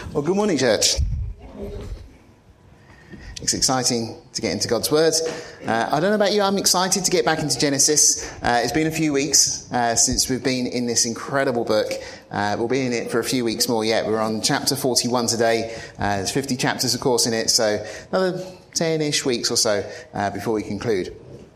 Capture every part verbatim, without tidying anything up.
Well, good morning, church. It's exciting to get into God's Word. Uh, I don't know about you, I'm excited to get back into Genesis. Uh, it's been a few weeks uh, since we've been in this incredible book. Uh, we'll be in it for a few weeks more yet. We're on chapter forty-one today. Uh, there's fifty chapters, of course, in it, so another ten-ish weeks or so uh, before we conclude.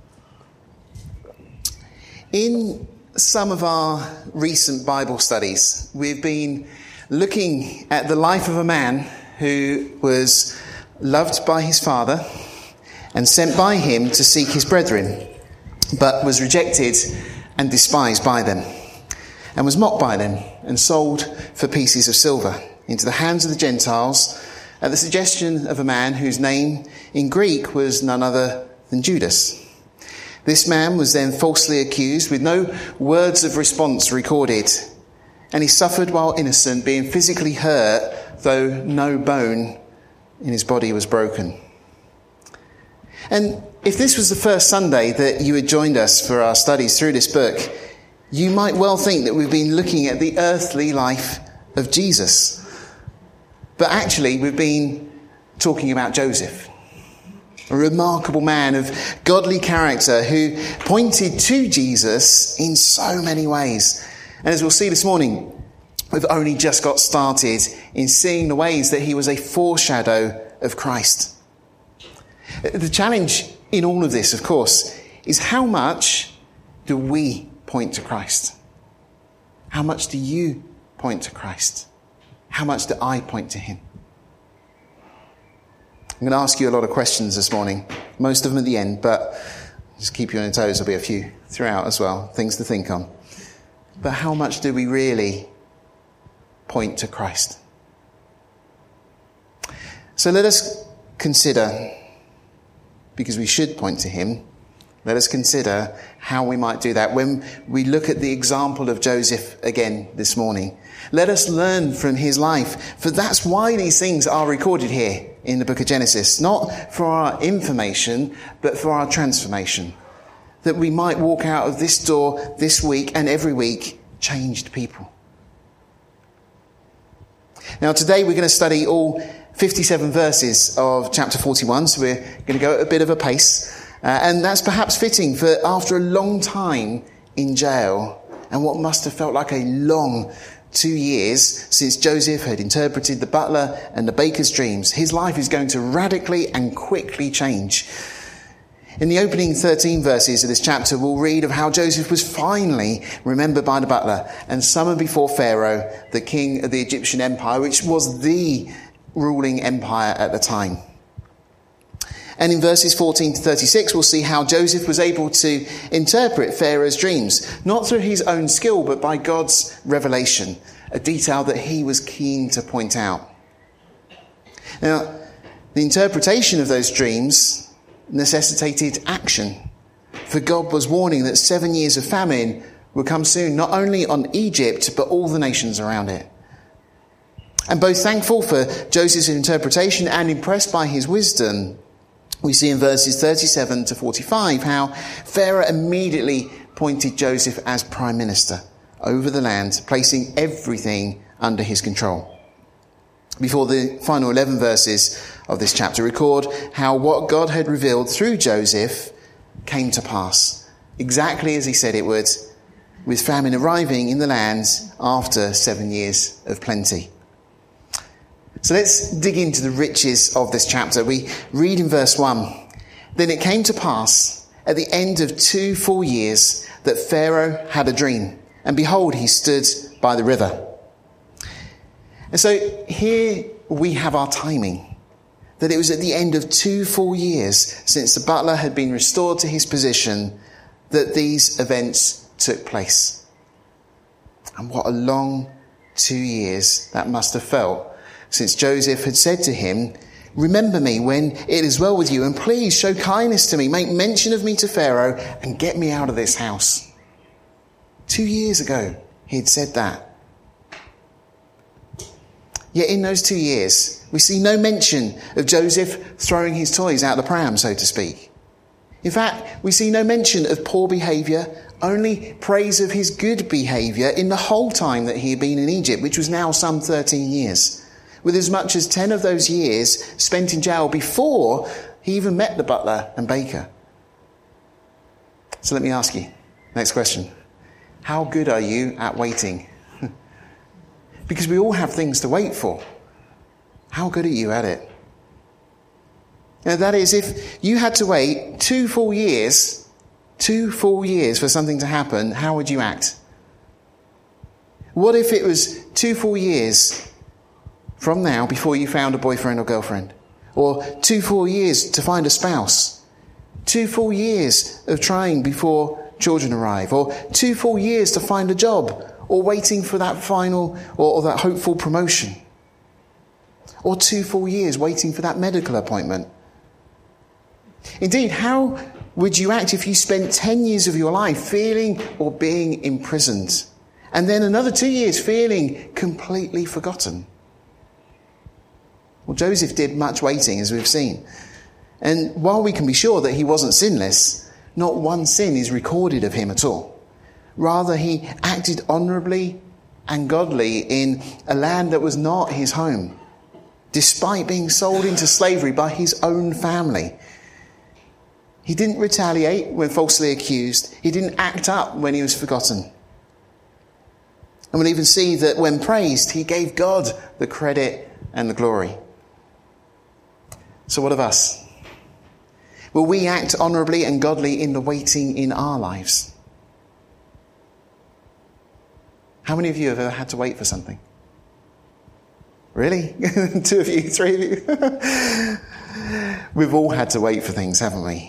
In some of our recent Bible studies, we've been looking at the life of a man who was loved by his father and sent by him to seek his brethren, but was rejected and despised by them, and was mocked by them and sold for pieces of silver into the hands of the Gentiles at the suggestion of a man whose name in Greek was none other than Judas. This man was then falsely accused with no words of response recorded, and he suffered while innocent, being physically hurt, though no bone in his body was broken. And if this was the first Sunday that you had joined us for our studies through this book, you might well think that we've been looking at the earthly life of Jesus. But actually, we've been talking about Joseph, a remarkable man of godly character who pointed to Jesus in so many ways. And as we'll see this morning, we've only just got started in seeing the ways that he was a foreshadow of Christ. The challenge in all of this, of course, is how much do we point to Christ? How much do you point to Christ? How much do I point to him? I'm going to ask you a lot of questions this morning, most of them at the end, but just keep you on your toes. There'll be a few throughout as well, things to think on. But how much do we really point to Christ? So let us consider, because we should point to him, let us consider how we might do that when we look at the example of Joseph again this morning. Let us learn from his life, for that's why these things are recorded here in the book of Genesis, not for our information, but for our transformation. That we might walk out of this door this week and every week changed people. Now today we're going to study all fifty-seven verses of chapter forty-one, so we're going to go at a bit of a pace. Uh, and that's perhaps fitting for after a long time in jail and what must have felt like a long two years since Joseph had interpreted the butler and the baker's dreams. His life is going to radically and quickly change. In the opening thirteen verses of this chapter, we'll read of how Joseph was finally remembered by the butler and summoned before Pharaoh, the king of the Egyptian empire, which was the ruling empire at the time. And in verses fourteen to thirty-six, we'll see how Joseph was able to interpret Pharaoh's dreams, not through his own skill, but by God's revelation, a detail that he was keen to point out. Now, the interpretation of those dreams necessitated action, for God was warning that seven years of famine would come soon, not only on Egypt, but all the nations around it. And both thankful for Joseph's interpretation and impressed by his wisdom, we see in verses thirty-seven to forty-five how Pharaoh immediately appointed Joseph as prime minister over the land, placing everything under his control. Before the final eleven verses of this chapter record how what God had revealed through Joseph came to pass, exactly as he said it would, with famine arriving in the land after seven years of plenty. So let's dig into the riches of this chapter. We read in verse one, "Then it came to pass at the end of two full years that Pharaoh had a dream, and behold, he stood by the river." And so here we have our timing, that it was at the end of two full years since the butler had been restored to his position that these events took place. And what a long two years that must have felt, since Joseph had said to him, "Remember me when it is well with you, and please show kindness to me, make mention of me to Pharaoh, and get me out of this house." Two years ago, he had said that. Yet in those two years, we see no mention of Joseph throwing his toys out the pram, so to speak. In fact, we see no mention of poor behaviour, only praise of his good behaviour in the whole time that he had been in Egypt, which was now some thirteen years. with as much as ten of those years spent in jail before he even met the butler and baker. So let me ask you, next question. How good are you at waiting? Because we all have things to wait for. How good are you at it? Now, that is, if you had to wait two full years, two full years for something to happen, how would you act? What if it was two full years from now before you found a boyfriend or girlfriend? Or two full years to find a spouse? Two full years of trying before children arrive? Or two full years to find a job? Or waiting for that final or, or that hopeful promotion? Or two full years waiting for that medical appointment? Indeed, how would you act if you spent ten years of your life feeling or being imprisoned, and then another two years feeling completely forgotten? Well, Joseph did much waiting, as we've seen. And while we can be sure that he wasn't sinless, not one sin is recorded of him at all. Rather, he acted honourably and godly in a land that was not his home, despite being sold into slavery by his own family. He didn't retaliate when falsely accused. He didn't act up when he was forgotten. And we'll even see that when praised, he gave God the credit and the glory. So what of us? Will we act honourably and godly in the waiting in our lives? How many of you have ever had to wait for something? Really? Two of you, three of you? We've all had to wait for things, haven't we?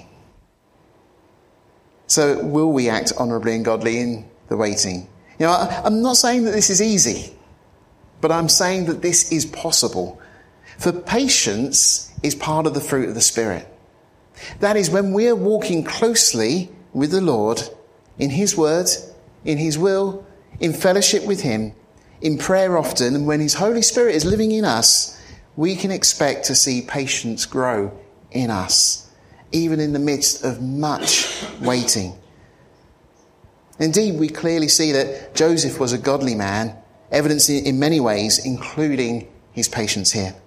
So will we act honourably and godly in the waiting? You know, I, I'm not saying that this is easy, but I'm saying that this is possible. For patience is part of the fruit of the Spirit. That is, when we're walking closely with the Lord in his word, in his will, in fellowship with him, in prayer often, and when his Holy Spirit is living in us, we can expect to see patience grow in us, even in the midst of much waiting. Indeed, we clearly see that Joseph was a godly man, evidenced in many ways, including his patience here.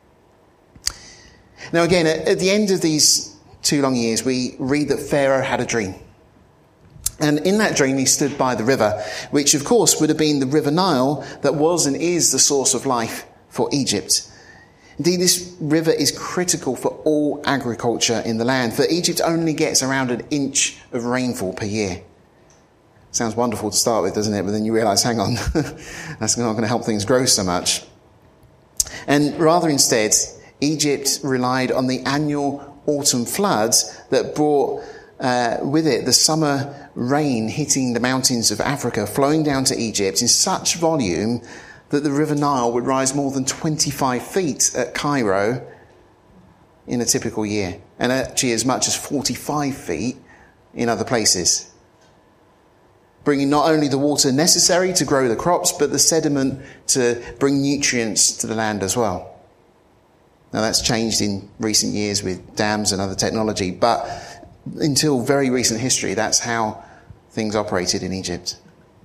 Now again, at the end of these two long years, we read that Pharaoh had a dream. And in that dream, he stood by the river, which of course would have been the River Nile that was and is the source of life for Egypt. Indeed, this river is critical for all agriculture in the land, for Egypt only gets around an inch of rainfall per year. Sounds wonderful to start with, doesn't it? But then you realise, hang on, that's not going to help things grow so much. And rather instead, Egypt relied on the annual autumn floods that brought uh, with it the summer rain hitting the mountains of Africa, flowing down to Egypt in such volume that the River Nile would rise more than twenty-five feet at Cairo in a typical year, and actually as much as forty-five feet in other places, bringing not only the water necessary to grow the crops, but the sediment to bring nutrients to the land as well. Now that's changed in recent years with dams and other technology, but until very recent history, that's how things operated in Egypt.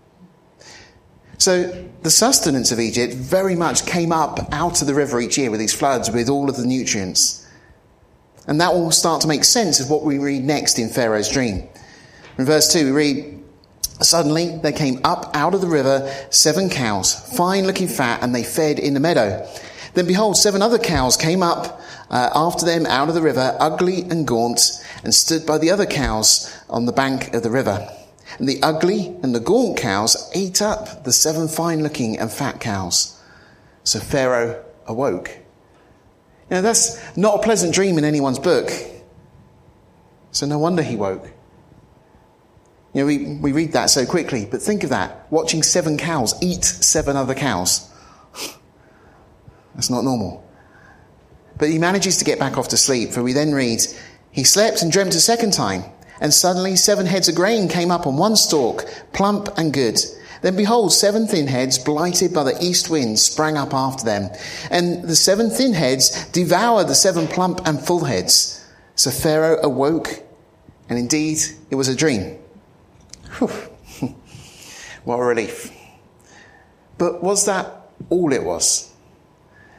So the sustenance of Egypt very much came up out of the river each year with these floods, with all of the nutrients. And that will start to make sense of what we read next in Pharaoh's dream. In verse two, we read, "Suddenly there came up out of the river seven cows, fine looking fat, and they fed in the meadow. Then behold, seven other cows came up uh, after them out of the river, ugly and gaunt, and stood by the other cows on the bank of the river. And the ugly and the gaunt cows ate up the seven fine-looking and fat cows. So Pharaoh awoke." Now that's not a pleasant dream in anyone's book. So no wonder he woke. You know, we, we read that so quickly, but think of that. Watching seven cows eat seven other cows. That's not normal. But he manages to get back off to sleep, for we then read, "He slept and dreamt a second time. And suddenly seven heads of grain came up on one stalk, plump and good. Then behold, seven thin heads, blighted by the east wind, sprang up after them. And the seven thin heads devoured the seven plump and full heads. So Pharaoh awoke, and indeed it was a dream." Whew. What a relief. But was that all it was?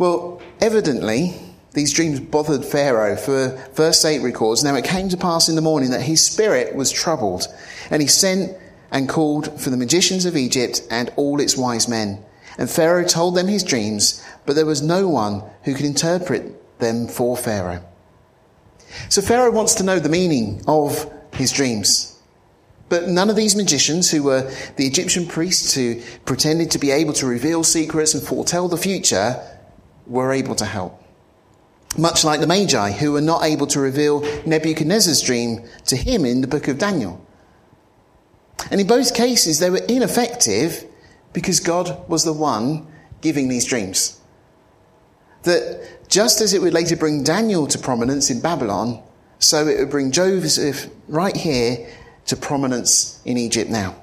Well, evidently, these dreams bothered Pharaoh, for verse eight records, "Now it came to pass in the morning that his spirit was troubled, and he sent and called for the magicians of Egypt and all its wise men. And Pharaoh told them his dreams, but there was no one who could interpret them for Pharaoh." So Pharaoh wants to know the meaning of his dreams. But none of these magicians, who were the Egyptian priests who pretended to be able to reveal secrets and foretell the future, were able to help. Much like the Magi, who were not able to reveal Nebuchadnezzar's dream to him in the book of Daniel. And in both cases, they were ineffective because God was the one giving these dreams. That just as it would later bring Daniel to prominence in Babylon, so it would bring Joseph right here to prominence in Egypt now.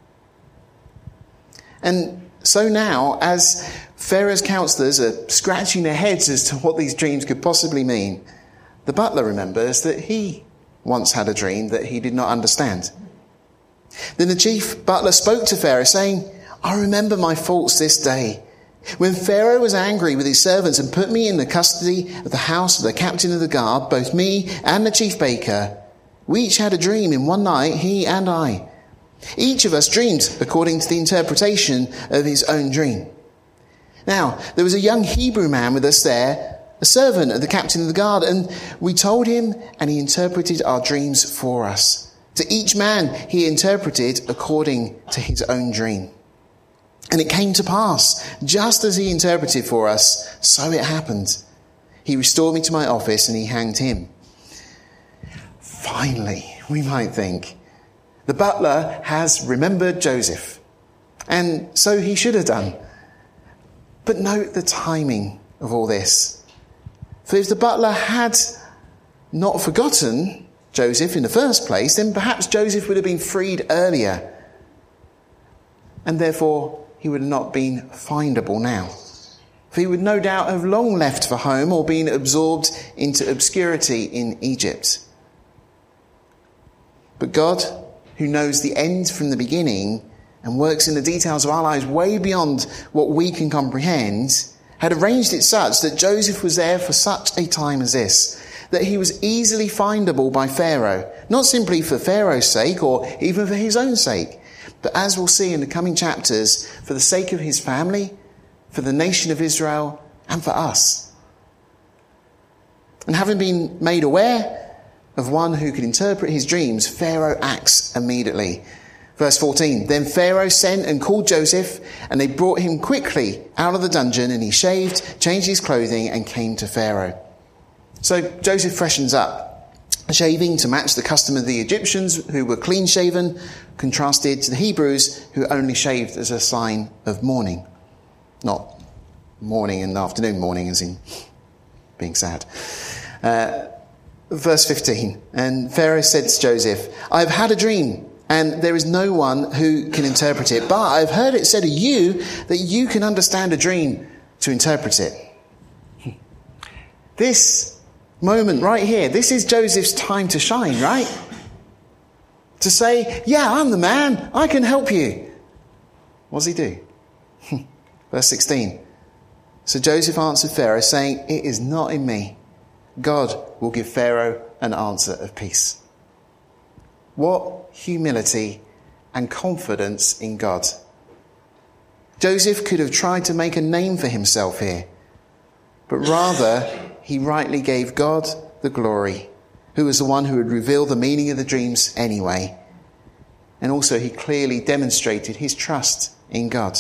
And so now, as Pharaoh's counselors are scratching their heads as to what these dreams could possibly mean, the butler remembers that he once had a dream that he did not understand. Then the chief butler spoke to Pharaoh, saying, "I remember my faults this day. When Pharaoh was angry with his servants and put me in the custody of the house of the captain of the guard, both me and the chief baker, we each had a dream in one night, he and I. Each of us dreamed according to the interpretation of his own dream. Now, there was a young Hebrew man with us there, a servant of the captain of the guard, and we told him, and he interpreted our dreams for us. To each man he interpreted according to his own dream. And it came to pass, just as he interpreted for us, so it happened. He restored me to my office and he hanged him." Finally, we might think, the butler has remembered Joseph. And so he should have done. But note the timing of all this. For if the butler had not forgotten Joseph in the first place, then perhaps Joseph would have been freed earlier. And therefore, he would have not been findable now. For he would no doubt have long left for home or been absorbed into obscurity in Egypt. But God, who knows the end from the beginning and works in the details of our lives way beyond what we can comprehend, had arranged it such that Joseph was there for such a time as this, that he was easily findable by Pharaoh, not simply for Pharaoh's sake or even for his own sake, but as we'll see in the coming chapters, for the sake of his family, for the nation of Israel, and for us. And having been made aware of one who could interpret his dreams, Pharaoh acts immediately. Verse fourteen, "Then Pharaoh sent and called Joseph, and they brought him quickly out of the dungeon, and he shaved, changed his clothing, and came to Pharaoh." So Joseph freshens up, shaving to match the custom of the Egyptians, who were clean-shaven, contrasted to the Hebrews, who only shaved as a sign of mourning. Not morning and afternoon mourning, as in being sad. Uh, verse fifteen, "And Pharaoh said to Joseph, I have had a dream, and there is no one who can interpret it. But I have heard it said of you that you can understand a dream to interpret it." This moment right here, this is Joseph's time to shine, right? To say, yeah, I'm the man, I can help you. What does he do? Verse sixteen. "So Joseph answered Pharaoh, saying, it is not in me. God will give Pharaoh an answer of peace." What humility and confidence in God. Joseph could have tried to make a name for himself here, but rather he rightly gave God the glory, who was the one who would reveal the meaning of the dreams anyway. And also he clearly demonstrated his trust in God.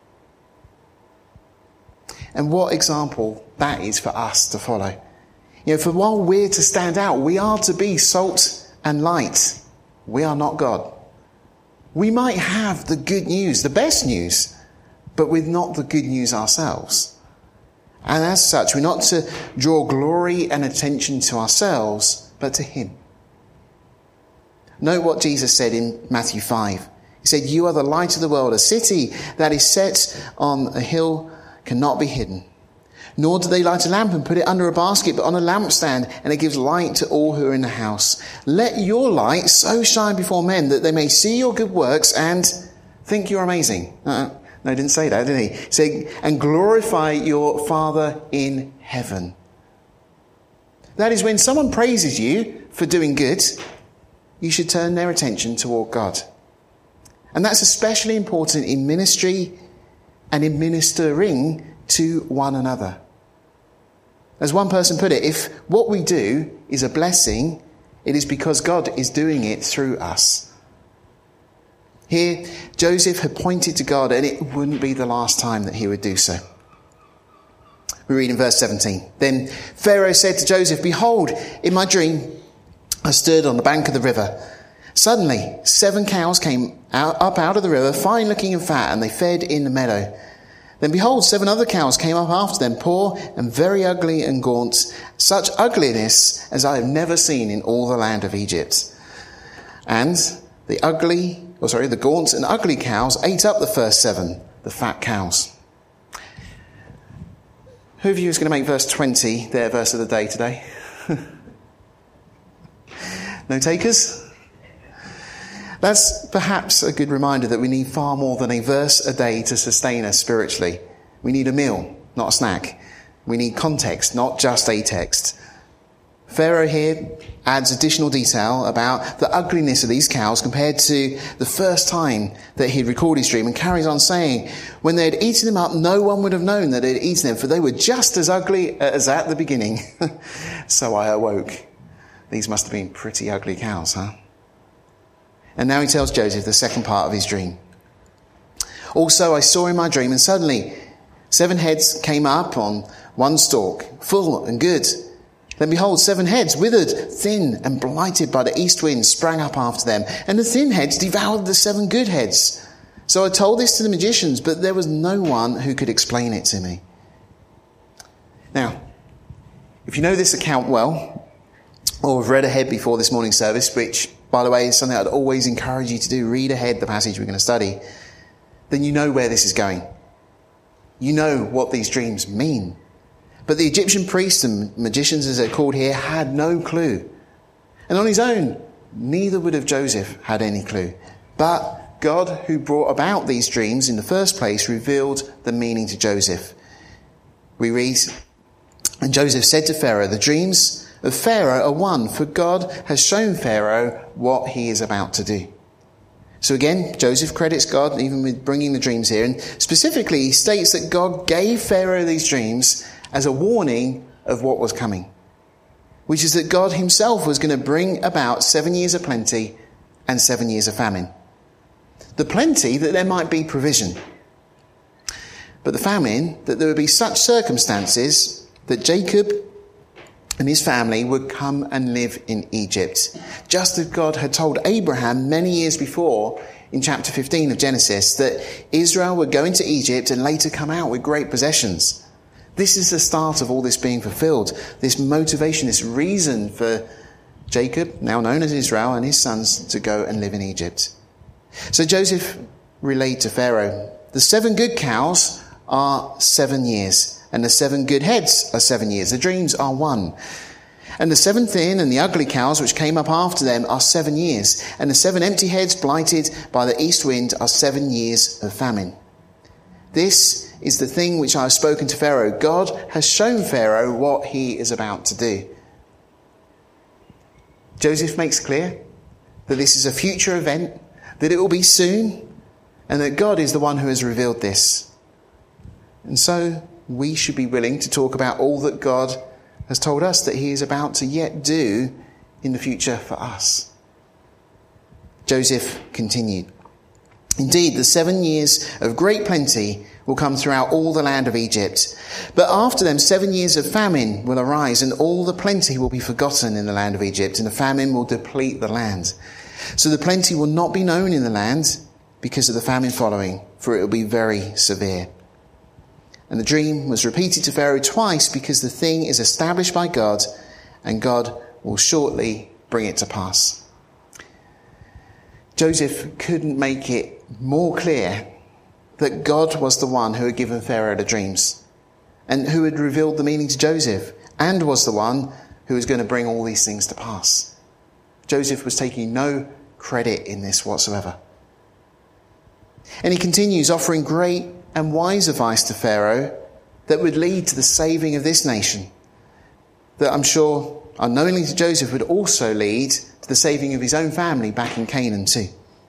And what example that is for us to follow. You know, for while we're to stand out, we are to be salt and light. We are not God. We might have the good news, the best news, but we're not the good news ourselves. And as such, we're not to draw glory and attention to ourselves, but to him. Note what Jesus said in Matthew five. He said, "You are the light of the world. A city that is set on a hill cannot be hidden. Nor do they light a lamp and put it under a basket, but on a lampstand, and it gives light to all who are in the house. Let your light so shine before men that they may see your good works and think you're amazing." Uh, No, he didn't say that, did he? He said, and glorify your Father in heaven. That is, when someone praises you for doing good, you should turn their attention toward God. And that's especially important in ministry and in ministering to one another. As one person put it, if what we do is a blessing, it is because God is doing it through us. Here, Joseph had pointed to God, and it wouldn't be the last time that he would do so. We read in verse seventeen. Then Pharaoh said to Joseph, behold, in my dream, I stood on the bank of the river. Suddenly, seven cows came out, up out of the river, fine looking and fat, and they fed in the meadow. Then behold, seven other cows came up after them, poor and very ugly and gaunt, such ugliness as I have never seen in all the land of Egypt. And the ugly, or sorry, the gaunt and ugly cows ate up the first seven, the fat cows. Who of you is going to make verse twenty their verse of the day today? No takers? That's perhaps a good reminder that we need far more than a verse a day to sustain us spiritually. We need a meal, not a snack. We need context, not just a text. Pharaoh here adds additional detail about the ugliness of these cows compared to the first time that he'd recorded his dream, and carries on saying, when they had eaten them up, no one would have known that they had eaten them, for they were just as ugly as at the beginning. So I awoke. These must have been pretty ugly cows, huh? And now he tells Joseph the second part of his dream. Also I saw in my dream, and suddenly seven heads came up on one stalk, full and good. Then behold, seven heads, withered, thin, and blighted by the east wind, sprang up after them. And the thin heads devoured the seven good heads. So I told this to the magicians, but there was no one who could explain it to me. Now, if you know this account well, or have read ahead before this morning's service, which, by the way, is something I'd always encourage you to do, read ahead the passage we're going to study, then you know where this is going. You know what these dreams mean. But the Egyptian priests and magicians, as they're called here, had no clue. And on his own, neither would have Joseph had any clue. But God, who brought about these dreams in the first place, revealed the meaning to Joseph. We read, and Joseph said to Pharaoh, the dreams of Pharaoh are one, for God has shown Pharaoh what he is about to do. So again, Joseph credits God even with bringing the dreams here. And specifically, he states that God gave Pharaoh these dreams as a warning of what was coming, which is that God himself was going to bring about seven years of plenty and seven years of famine. The plenty, that there might be provision, but the famine, that there would be such circumstances that Jacob and his family would come and live in Egypt, just as God had told Abraham many years before in chapter fifteen of Genesis, that Israel would go into Egypt and later come out with great possessions. This is the start of all this being fulfilled, this motivation, this reason for Jacob, now known as Israel, and his sons to go and live in Egypt. So Joseph relayed to Pharaoh, the seven good cows are seven years, and the seven good heads are seven years. The dreams are one. And the seven thin and the ugly cows which came up after them are seven years, and the seven empty heads blighted by the east wind are seven years of famine. This is the thing which I have spoken to Pharaoh. God has shown Pharaoh what he is about to do. Joseph makes clear that this is a future event, that it will be soon, and that God is the one who has revealed this. And so we should be willing to talk about all that God has told us that he is about to yet do in the future for us. Joseph continued, indeed, the seven years of great plenty will come throughout all the land of Egypt. But after them, seven years of famine will arise, and all the plenty will be forgotten in the land of Egypt, and the famine will deplete the land. So the plenty will not be known in the land because of the famine following, for it will be very severe. And the dream was repeated to Pharaoh twice because the thing is established by God, and God will shortly bring it to pass. Joseph couldn't make it more clear that God was the one who had given Pharaoh the dreams and who had revealed the meaning to Joseph, and was the one who was going to bring all these things to pass. Joseph was taking no credit in this whatsoever. And he continues offering great and wise advice to Pharaoh that would lead to the saving of this nation, that I'm sure, unknowingly to Joseph, would also lead to the saving of his own family back in Canaan too.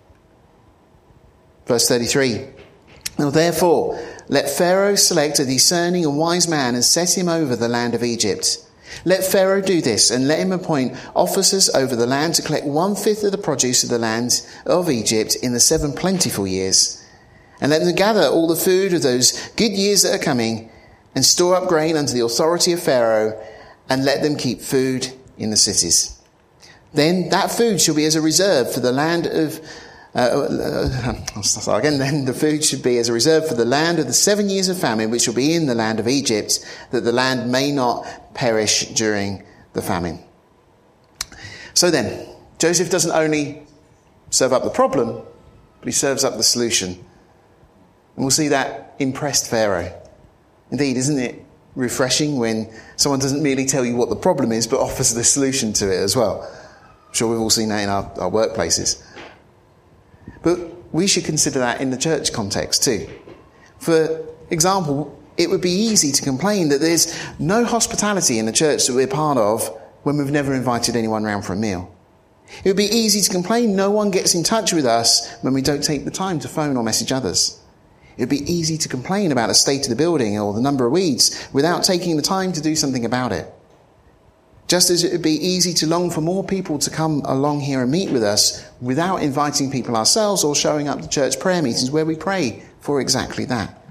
Verse thirty-three. Now therefore, let Pharaoh select a discerning and wise man and set him over the land of Egypt. Let Pharaoh do this, and let him appoint officers over the land to collect one-fifth of the produce of the land of Egypt in the seven plentiful years. And let them gather all the food of those good years that are coming, and store up grain under the authority of Pharaoh, and let them keep food in the cities. Then that food shall be as a reserve for the land of... Uh, uh, I'll start again. Then the food should be as a reserve for the land of the seven years of famine, which will be in the land of Egypt, that the land may not perish during the famine. So then, Joseph doesn't only serve up the problem, but he serves up the solution. And we'll see that impressed Pharaoh. Indeed, isn't it refreshing when someone doesn't merely tell you what the problem is, but offers the solution to it as well? I'm sure we've all seen that in our, our workplaces. But we should consider that in the church context too. For example, it would be easy to complain that there's no hospitality in the church that we're part of when we've never invited anyone round for a meal. It would be easy to complain no one gets in touch with us when we don't take the time to phone or message others. It would be easy to complain about the state of the building or the number of weeds without taking the time to do something about it. Just as it would be easy to long for more people to come along here and meet with us without inviting people ourselves or showing up to church prayer meetings where we pray for exactly that.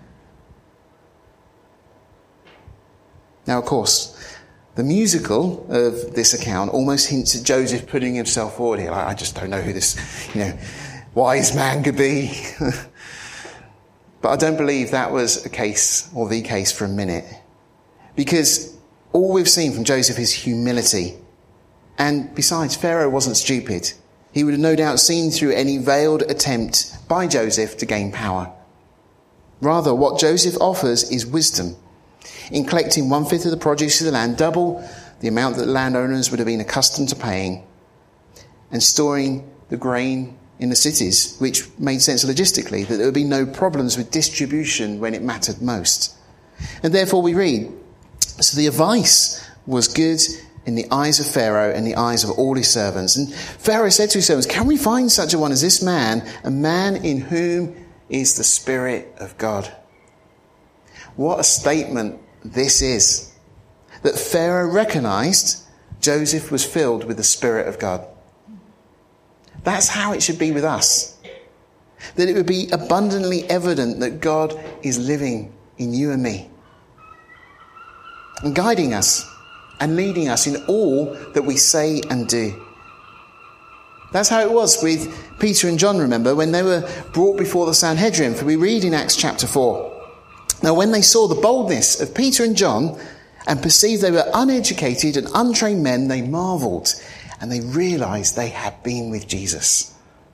Now, of course, the musical of this account almost hints at Joseph putting himself forward here. Like, I just don't know who this, you know, wise man could be. But I don't believe that was a case or the case for a minute. Because all we've seen from Joseph is humility. And besides, Pharaoh wasn't stupid. He would have no doubt seen through any veiled attempt by Joseph to gain power. Rather, what Joseph offers is wisdom in collecting one-fifth of the produce of the land, double the amount that the landowners would have been accustomed to paying, and storing the grain in the cities, which made sense logistically, that there would be no problems with distribution when it mattered most. And therefore we read, so the advice was good in the eyes of Pharaoh and the eyes of all his servants. And Pharaoh said to his servants, can we find such a one as this man, a man in whom is the Spirit of God? What a statement this is. That Pharaoh recognized Joseph was filled with the Spirit of God. That's how it should be with us. That it would be abundantly evident that God is living in you and me, and guiding us and leading us in all that we say and do. That's how it was with Peter and John, remember, when they were brought before the Sanhedrin. For we read in Acts chapter four. Now when they saw the boldness of Peter and John and perceived they were uneducated and untrained men, they marvelled and they realised they had been with Jesus.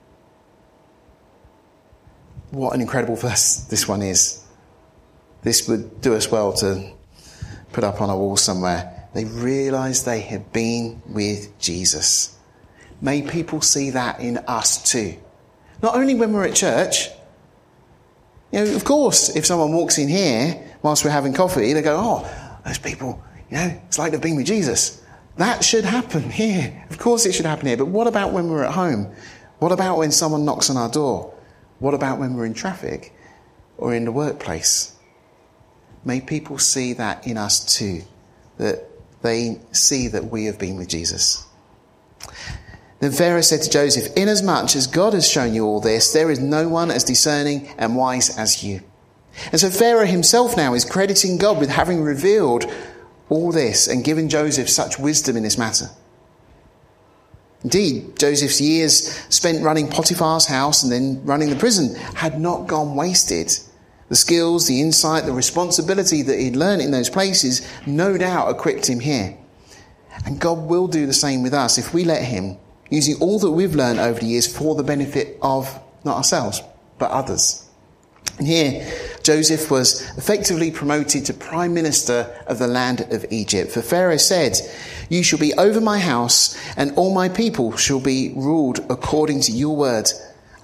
What an incredible verse this one is. This would do us well to put up on a wall somewhere. They realised they had been with Jesus. May people see that in us too. Not only when we're at church. You know, of course, if someone walks in here whilst we're having coffee, they go, oh, those people, you know, it's like they've been with Jesus. That should happen here. Of course it should happen here. But what about when we're at home? What about when someone knocks on our door? What about when we're in traffic or in the workplace? May people see that in us too, that they see that we have been with Jesus. Then Pharaoh said to Joseph, inasmuch as God has shown you all this, there is no one as discerning and wise as you. And so Pharaoh himself now is crediting God with having revealed all this and given Joseph such wisdom in this matter. Indeed, Joseph's years spent running Potiphar's house and then running the prison had not gone wasted. The skills, the insight, the responsibility that he'd learned in those places no doubt equipped him here. And God will do the same with us if we let him, using all that we've learned over the years for the benefit of not ourselves, but others. And here, Joseph was effectively promoted to prime minister of the land of Egypt. For Pharaoh said, you shall be over my house, and all my people shall be ruled according to your word.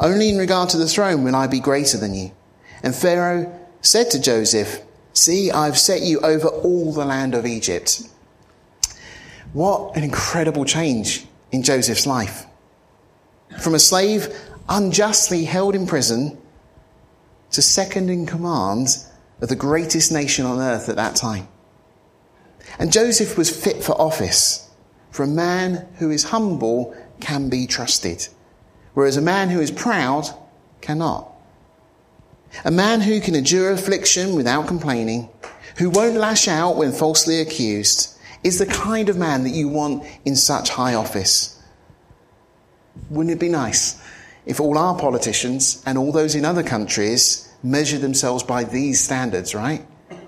Only in regard to the throne will I be greater than you." And Pharaoh said to Joseph, "See, I've set you over all the land of Egypt." What an incredible change in Joseph's life. From a slave unjustly held in prison to second in command of the greatest nation on earth at that time. And Joseph was fit for office, for a man who is humble can be trusted, whereas a man who is proud cannot. A man who can endure affliction without complaining, who won't lash out when falsely accused, is the kind of man that you want in such high office. Wouldn't it be nice if all our politicians and all those in other countries measure themselves by these standards, right?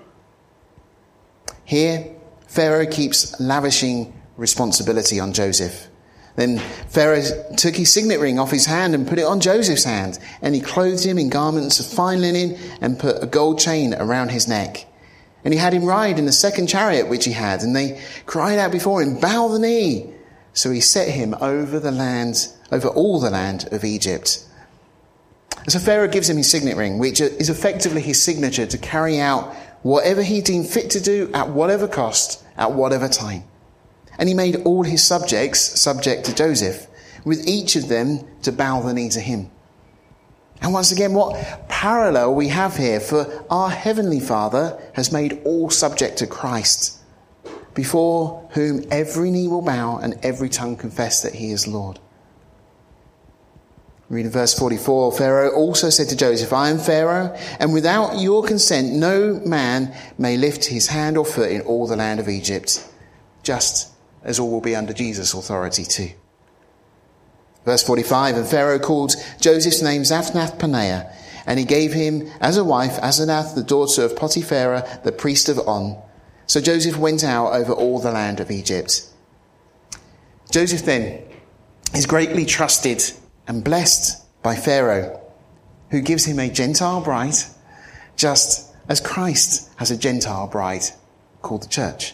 Here, Pharaoh keeps lavishing responsibility on Joseph. Then Pharaoh took his signet ring off his hand and put it on Joseph's hand, and he clothed him in garments of fine linen and put a gold chain around his neck. And he had him ride in the second chariot which he had, and they cried out before him, "Bow the knee." So he set him over the land, over all the land of Egypt. And so Pharaoh gives him his signet ring, which is effectively his signature to carry out whatever he deemed fit to do at whatever cost, at whatever time. And he made all his subjects subject to Joseph, with each of them to bow the knee to him. And once again, what parallel we have here, for our Heavenly Father has made all subject to Christ, before whom every knee will bow and every tongue confess that he is Lord. Read in verse forty-four, Pharaoh also said to Joseph, "I am Pharaoh, and without your consent no man may lift his hand or foot in all the land of Egypt," just as all will be under Jesus' authority too. Verse forty-five, and Pharaoh called Joseph's name Zaphnath-Paneah, and he gave him as a wife Asenath, the daughter of Potipharah, the priest of On. So Joseph went out over all the land of Egypt. Joseph then is greatly trusted and blessed by Pharaoh, who gives him a Gentile bride, just as Christ has a Gentile bride called the church.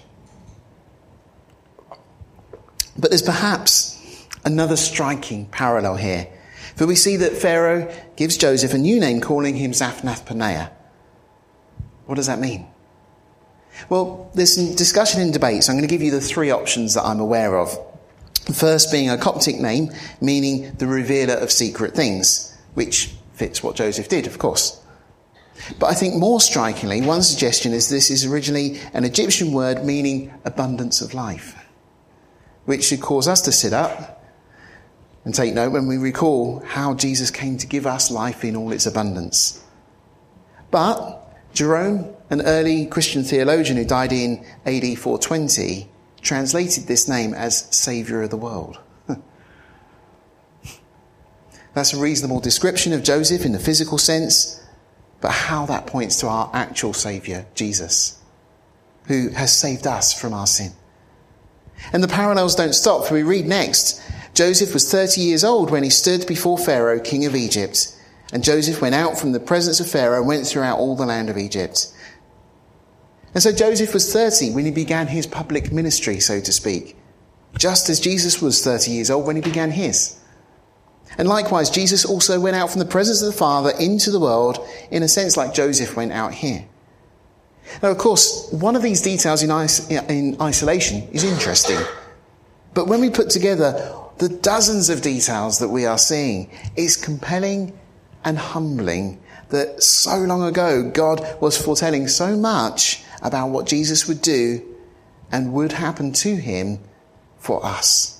But there's perhaps another striking parallel here, for we see that Pharaoh gives Joseph a new name, calling him Zaphnath-Paneah. What does that mean? Well, there's some discussion and debate, so I'm going to give you the three options that I'm aware of. The first being a Coptic name, meaning the revealer of secret things, which fits what Joseph did, of course. But I think more strikingly, one suggestion is this is originally an Egyptian word meaning abundance of life, which should cause us to sit up and take note when we recall how Jesus came to give us life in all its abundance. But Jerome, an early Christian theologian who died in A D four twenty, translated this name as Saviour of the world. That's a reasonable description of Joseph in the physical sense, but how that points to our actual Saviour, Jesus, who has saved us from our sin. And the parallels don't stop, for we read next, Joseph was thirty years old when he stood before Pharaoh, king of Egypt. And Joseph went out from the presence of Pharaoh and went throughout all the land of Egypt. And so Joseph was thirty when he began his public ministry, so to speak, just as Jesus was thirty years old when he began his. And likewise, Jesus also went out from the presence of the Father into the world, in a sense like Joseph went out here. Now, of course, one of these details in, is- in isolation is interesting. But when we put together the dozens of details that we are seeing, it's compelling and humbling that so long ago God was foretelling so much about what Jesus would do and would happen to him for us.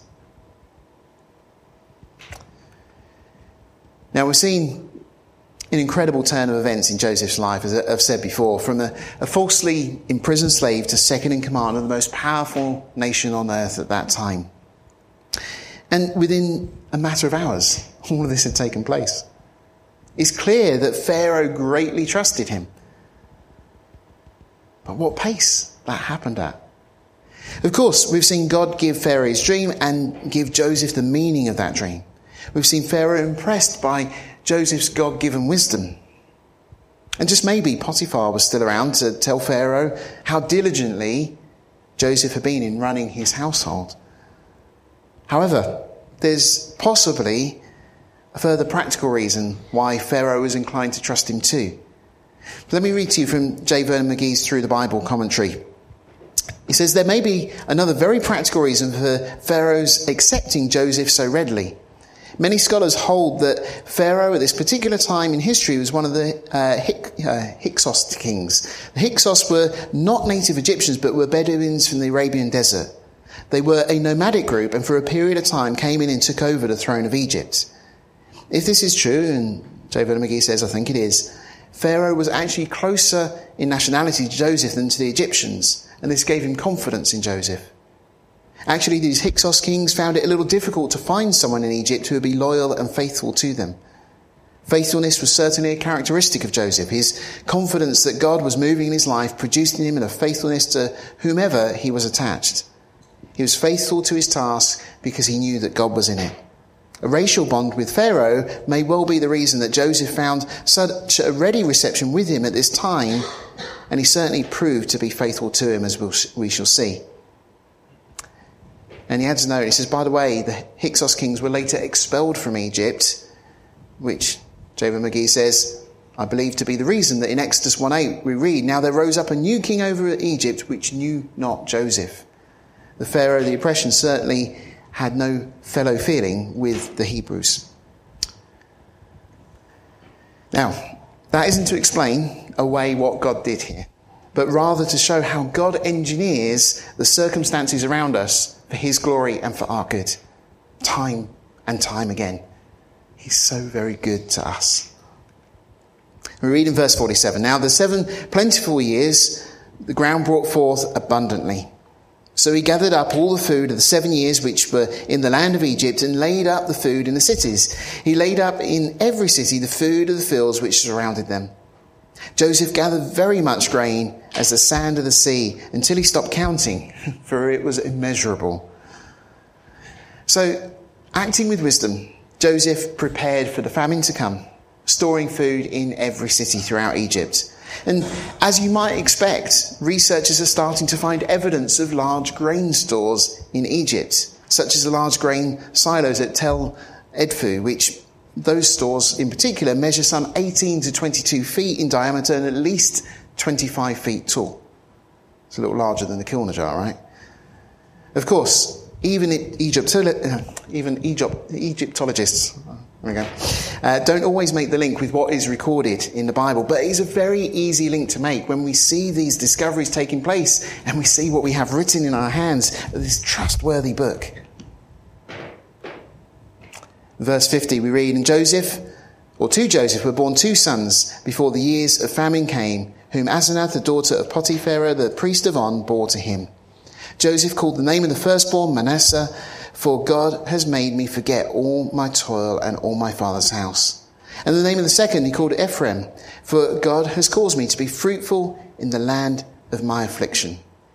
Now, we're seeing an incredible turn of events in Joseph's life, as I've said before, from a, a falsely imprisoned slave to second in command of the most powerful nation on earth at that time. And within a matter of hours, all of this had taken place. It's clear that Pharaoh greatly trusted him. But what pace that happened at. Of course, we've seen God give Pharaoh his dream and give Joseph the meaning of that dream. We've seen Pharaoh impressed by Joseph's God-given wisdom. And just maybe Potiphar was still around to tell Pharaoh how diligently Joseph had been in running his household. However, there's possibly a further practical reason why Pharaoh was inclined to trust him too. Let me read to you from J. Vernon McGee's Through the Bible commentary. He says, there may be another very practical reason for Pharaoh's accepting Joseph so readily. Many scholars hold that Pharaoh at this particular time in history was one of the uh, Hic, uh, Hyksos kings. The Hyksos were not native Egyptians, but were Bedouins from the Arabian desert. They were a nomadic group and for a period of time came in and took over the throne of Egypt. If this is true, and J. Vernon McGee says I think it is, Pharaoh was actually closer in nationality to Joseph than to the Egyptians, and this gave him confidence in Joseph. Actually, these Hyksos kings found it a little difficult to find someone in Egypt who would be loyal and faithful to them. Faithfulness was certainly a characteristic of Joseph. His confidence that God was moving in his life produced in him a faithfulness to whomever he was attached. He was faithful to his task because he knew that God was in it. A racial bond with Pharaoh may well be the reason that Joseph found such a ready reception with him at this time, and he certainly proved to be faithful to him, as we'll, we shall see. And he adds a note, he says, by the way, the Hyksos kings were later expelled from Egypt, which J. Vernon McGee says, I believe to be the reason that in Exodus one eight we read, now there rose up a new king over Egypt which knew not Joseph. The Pharaoh of the oppression certainly had no fellow feeling with the Hebrews. Now, that isn't to explain away what God did here, but rather to show how God engineers the circumstances around us for his glory and for our good, time and time again. He's so very good to us. We read in verse forty-seven, now the seven plentiful years, the ground brought forth abundantly. So he gathered up all the food of the seven years which were in the land of Egypt and laid up the food in the cities. He laid up in every city the food of the fields which surrounded them. Joseph gathered very much grain as the sand of the sea until he stopped counting, for it was immeasurable. So, acting with wisdom, Joseph prepared for the famine to come, storing food in every city throughout Egypt. And as you might expect, researchers are starting to find evidence of large grain stores in Egypt, such as the large grain silos at Tel Edfu, which those stores in particular measure some eighteen to twenty-two feet in diameter and at least twenty-five feet tall. It's a little larger than the Kilnajar, right? Of course, even Egypt, even Egypt, Egyptologists there we go, uh, don't always make the link with what is recorded in the Bible, but it's a very easy link to make when we see these discoveries taking place and we see what we have written in our hands, this trustworthy book. Verse fifty, we read, and Joseph, or to Joseph, were born two sons before the years of famine came, whom Asenath, the daughter of Potiphar, the priest of On, bore to him. Joseph called the name of the firstborn Manasseh, for God has made me forget all my toil and all my father's house. And the name of the second he called Ephraim, for God has caused me to be fruitful in the land of my affliction.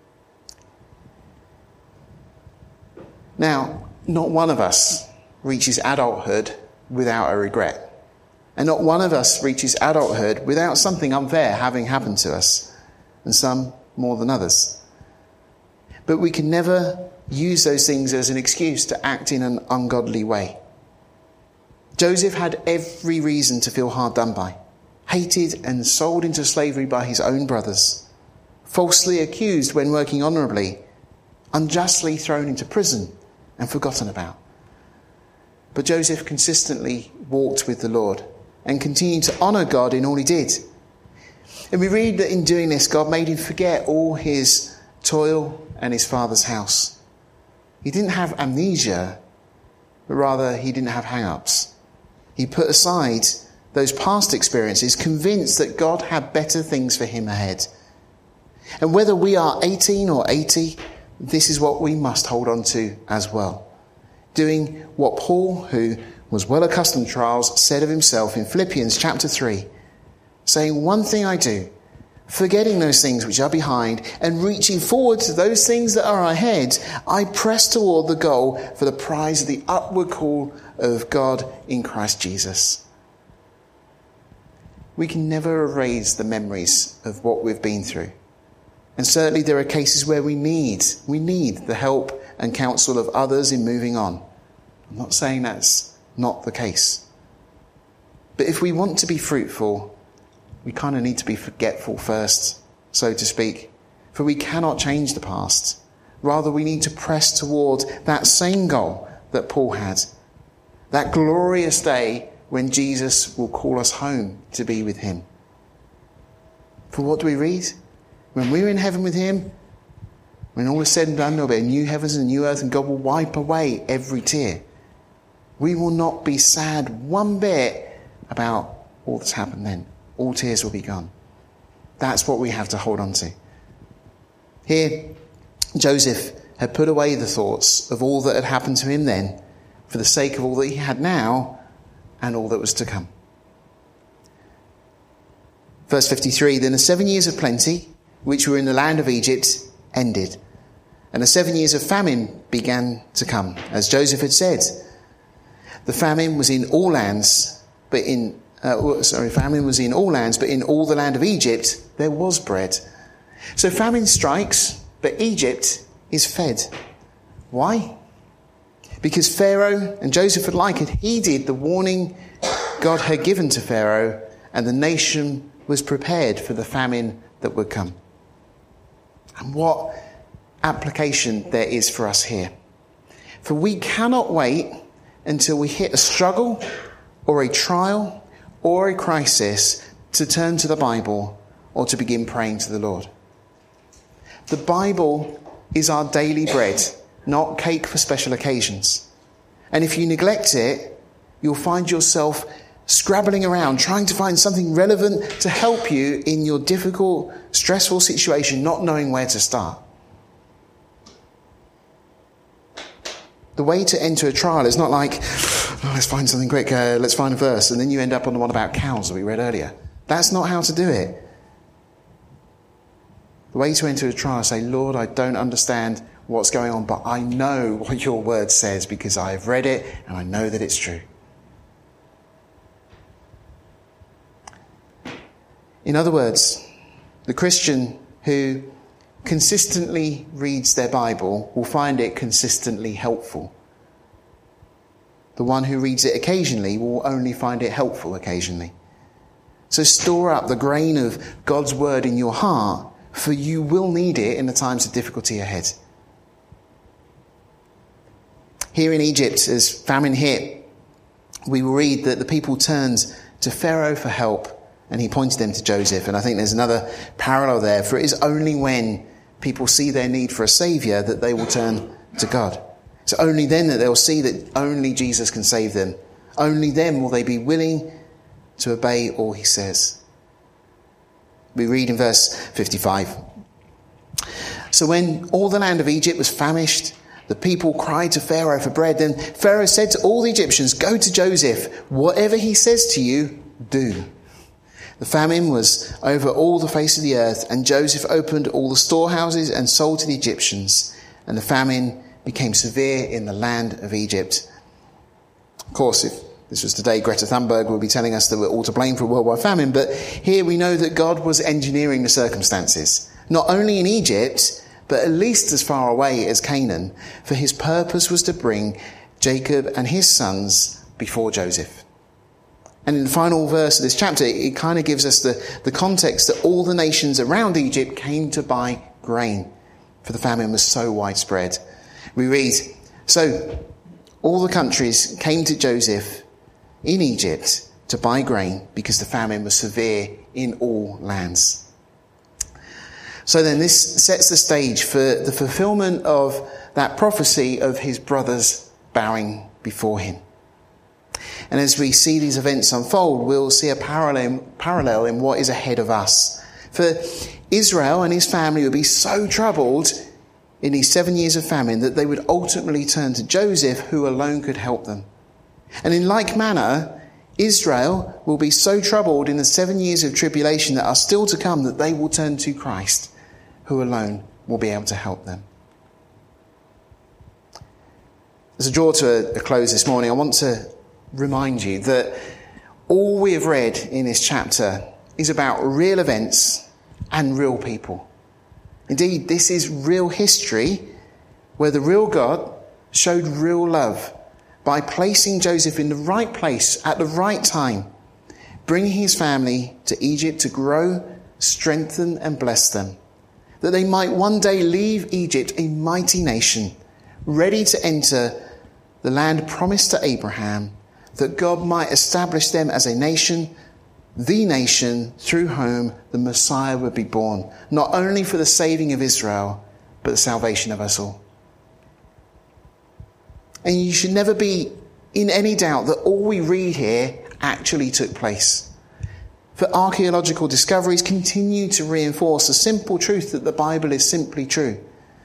Now, not one of us reaches adulthood without a regret. And not one of us reaches adulthood without something unfair having happened to us, and some more than others. But we can never use those things as an excuse to act in an ungodly way. Joseph had every reason to feel hard done by, hated and sold into slavery by his own brothers, falsely accused when working honourably, unjustly thrown into prison and forgotten about. But Joseph consistently walked with the Lord and continued to honour God in all he did. And we read that in doing this, God made him forget all his toil and his father's house. He didn't have amnesia, but rather he didn't have hang-ups. He put aside those past experiences, convinced that God had better things for him ahead. And whether we are eighteen or eighty, this is what we must hold on to as well. Doing what Paul, who was well accustomed to trials, said of himself in Philippians chapter three, saying, one thing I do, forgetting those things which are behind and reaching forward to those things that are ahead, I press toward the goal for the prize of the upward call of God in Christ Jesus. We can never erase the memories of what we've been through. And certainly there are cases where we need, we need the help and counsel of others in moving on. I'm not saying that's not the case. But if we want to be fruitful, we kind of need to be forgetful first, so to speak. For we cannot change the past. Rather, we need to press toward that same goal that Paul had. That glorious day when Jesus will call us home to be with him. For what do we read? When we're in heaven with him, when all is said and done, there'll be a new heavens and a new earth, and God will wipe away every tear. We will not be sad one bit about all that's happened then. All tears will be gone. That's what we have to hold on to. Here, Joseph had put away the thoughts of all that had happened to him then for the sake of all that he had now and all that was to come. Verse fifty-three, then the seven years of plenty, which were in the land of Egypt, ended. And the seven years of famine began to come, as Joseph had said. The famine was in all lands, but in, uh, sorry, famine was in all lands, but in all the land of Egypt, there was bread. So famine strikes, but Egypt is fed. Why? Because Pharaoh and Joseph had like had heeded the warning God had given to Pharaoh, and the nation was prepared for the famine that would come. And what application there is for us here. For we cannot wait until we hit a struggle or a trial or a crisis to turn to the Bible or to begin praying to the Lord. The Bible is our daily bread, not cake for special occasions. And if you neglect it, you'll find yourself scrabbling around, trying to find something relevant to help you in your difficult, stressful situation, not knowing where to start. The way to enter a trial is not like, oh, let's find something quick, uh, let's find a verse, and then you end up on the one about cows that we read earlier. That's not how to do it. The way to enter a trial is say, Lord, I don't understand what's going on, but I know what your word says because I have read it and I know that it's true. In other words, the Christian who consistently reads their Bible will find it consistently helpful. The one who reads it occasionally will only find it helpful occasionally. So store up the grain of God's word in your heart, for you will need it in the times of difficulty ahead. Here in Egypt, as famine hit, we will read that the people turned to Pharaoh for help, and he pointed them to Joseph. And I think there's another parallel there, for it is only when people see their need for a saviour that they will turn to God. It's only then that they'll see that only Jesus can save them. Only then will they be willing to obey all he says. We read in verse fifty-five. So when all the land of Egypt was famished, the people cried to Pharaoh for bread. Then Pharaoh said to all the Egyptians, go to Joseph. Whatever he says to you, do. The famine was over all the face of the earth, and Joseph opened all the storehouses and sold to the Egyptians, and the famine became severe in the land of Egypt. Of course, if this was today, Greta Thunberg would be telling us that we're all to blame for a worldwide famine, but here we know that God was engineering the circumstances, not only in Egypt, but at least as far away as Canaan, for his purpose was to bring Jacob and his sons before Joseph. And in the final verse of this chapter, it kind of gives us the, the context that all the nations around Egypt came to buy grain, for the famine was so widespread. We read, so all the countries came to Joseph in Egypt to buy grain because the famine was severe in all lands. So then this sets the stage for the fulfillment of that prophecy of his brothers bowing before him. And as we see these events unfold, we'll see a parallel, parallel in what is ahead of us. For Israel and his family would be so troubled in these seven years of famine that they would ultimately turn to Joseph, who alone could help them. And in like manner, Israel will be so troubled in the seven years of tribulation that are still to come that they will turn to Christ, who alone will be able to help them. As I draw to a close this morning, I want to remind you that all we have read in this chapter is about real events and real people. Indeed, this is real history where the real God showed real love by placing Joseph in the right place at the right time bringing his family to Egypt to grow, strengthen and bless them, that they might one day leave Egypt a mighty nation, ready to enter the land promised to Abraham, that God might establish them as a nation, the nation through whom the Messiah would be born, not only for the saving of Israel, but the salvation of us all. And you should never be in any doubt that all we read here actually took place. For archaeological discoveries continue to reinforce the simple truth that the Bible is simply true.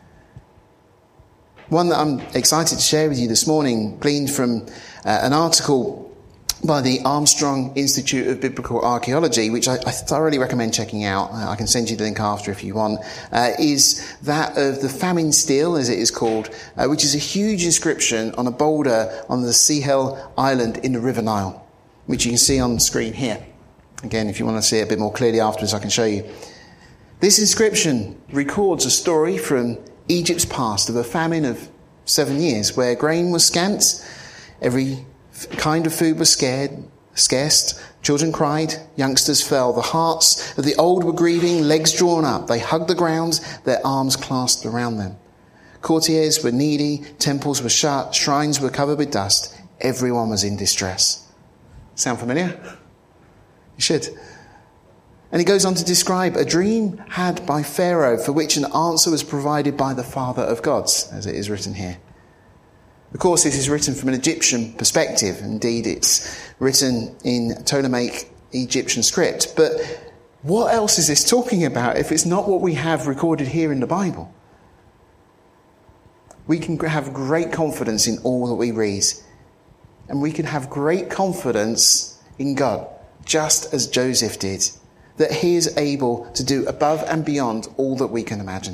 One that I'm excited to share with you this morning, gleaned from uh, an article by the Armstrong Institute of Biblical Archaeology, which I, I thoroughly recommend checking out. I can send you the link after if you want, uh, is that of the famine stele, as it is called, uh, which is a huge inscription on a boulder on the Sehel Island in the River Nile, which you can see on the screen here. Again, if you want to see it a bit more clearly afterwards, I can show you. This inscription records a story from Egypt's past of a famine of seven years where grain was scant, every kind of food was scared, scarce, children cried, youngsters fell. The hearts of the old were grieving, legs drawn up. They hugged the ground, their arms clasped around them. Courtiers were needy, temples were shut, shrines were covered with dust. Everyone was in distress. Sound familiar? You should. And he goes on to describe a dream had by Pharaoh for which an answer was provided by the Father of gods, as it is written here. Of course, this is written from an Egyptian perspective. Indeed, it's written in Ptolemaic Egyptian script. But what else is this talking about if it's not what we have recorded here in the Bible? We can have great confidence in all that we read. And we can have great confidence in God, just as Joseph did, that he is able to do above and beyond all that we can imagine.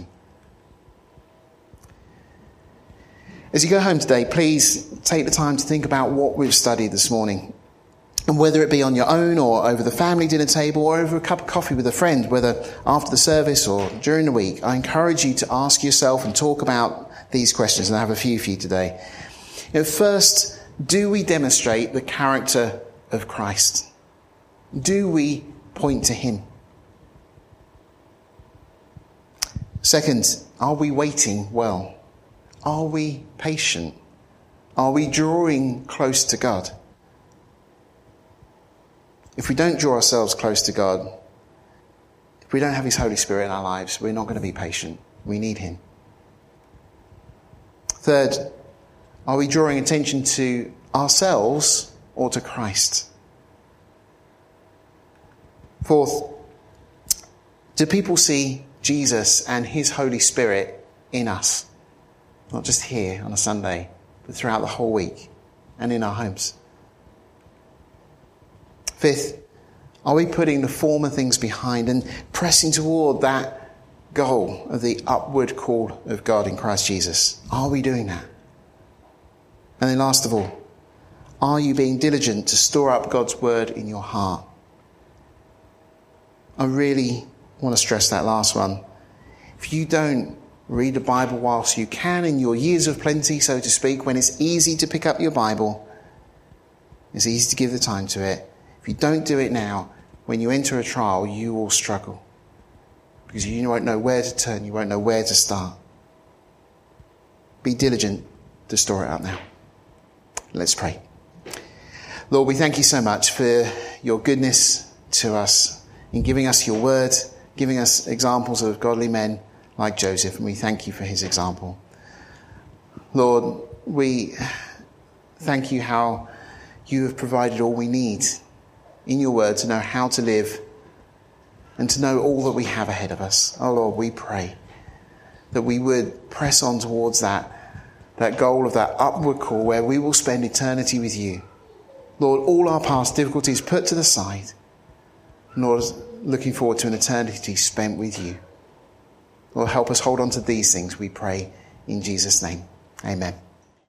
As you go home today, please take the time to think about what we've studied this morning. And whether it be on your own or over the family dinner table or over a cup of coffee with a friend, whether after the service or during the week, I encourage you to ask yourself and talk about these questions. And I have a few for you today. You know, first, do we demonstrate the character of Christ? Do we point to him? Second, are we waiting well? Are we patient? Are we drawing close to God? If we don't draw ourselves close to God, if we don't have his Holy Spirit in our lives, we're not going to be patient. We need him. Third, are we drawing attention to ourselves or to Christ? Fourth, do people see Jesus and his Holy Spirit in us? Not just here on a Sunday, but throughout the whole week and in our homes. Fifth, are we putting the former things behind and pressing toward that goal of the upward call of God in Christ Jesus? Are we doing that? And then last of all, are you being diligent to store up God's word in your heart? I really want to stress that last one. If you don't read the Bible whilst you can in your years of plenty, so to speak, when it's easy to pick up your Bible, it's easy to give the time to it. If you don't do it now, when you enter a trial, you will struggle. Because you won't know where to turn, you won't know where to start. Be diligent to store it up now. Let's pray. Lord, we thank you so much for your goodness to us in giving us your word, giving us examples of godly men like Joseph, and we thank you for his example. Lord, we thank you how you have provided all we need in your word to know how to live and to know all that we have ahead of us. Oh Lord, we pray that we would press on towards that, that goal of that upward call where we will spend eternity with you. Lord, all our past difficulties put to the side. Lord, looking forward to an eternity spent with you. Lord, help us hold on to these things, we pray in Jesus' name. Amen.